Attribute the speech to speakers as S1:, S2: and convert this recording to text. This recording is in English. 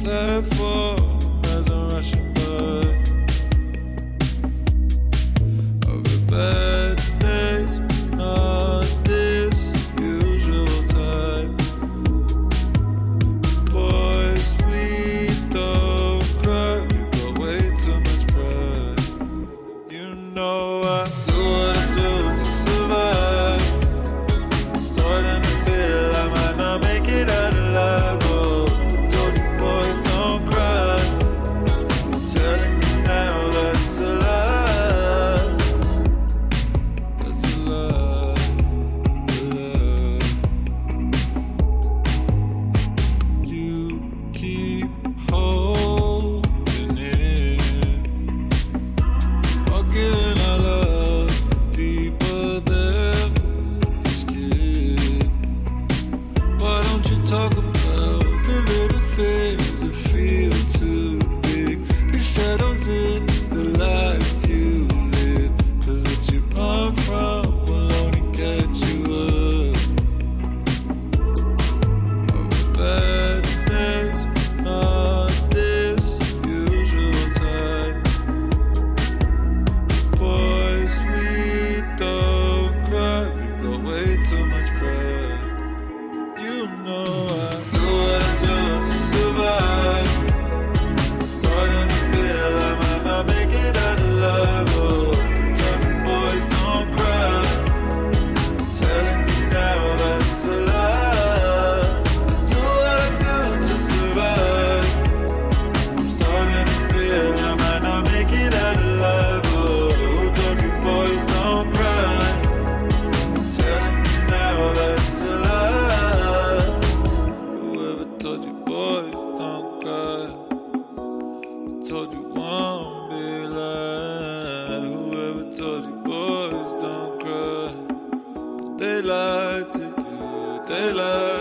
S1: platform as a Russian bus. Over bad days, not this usual type. Boys, we don't cry, we've got way too much pride. You know I do what I do to survive. Starting to feel I might not make it out alive. Oh, I told you boys don't cry. I'm telling you now that's a lie. That's a lie. A lie. You keep holding it, or giving our love deeper than the skin. Why don't you talk about the little things that feel too big? These shadows in the life you live. 'Cause what you run from will only catch you up. Over bad days, not this usual type. Boys, we don't cry, we've got way too much pride. You know I do what I do to survive. Starting to feel I might not make it out alive. Oh, tell me boys don't cry. Telling me now that's a lie. Do what I do to survive. Starting to feel I might not make it out alive. Oh, tell me boys don't cry. Telling me now that's a lie. Whoever told you boys don't cry? Who told you one big lie? Whoever told you boys don't cry? They lied to you, they lied.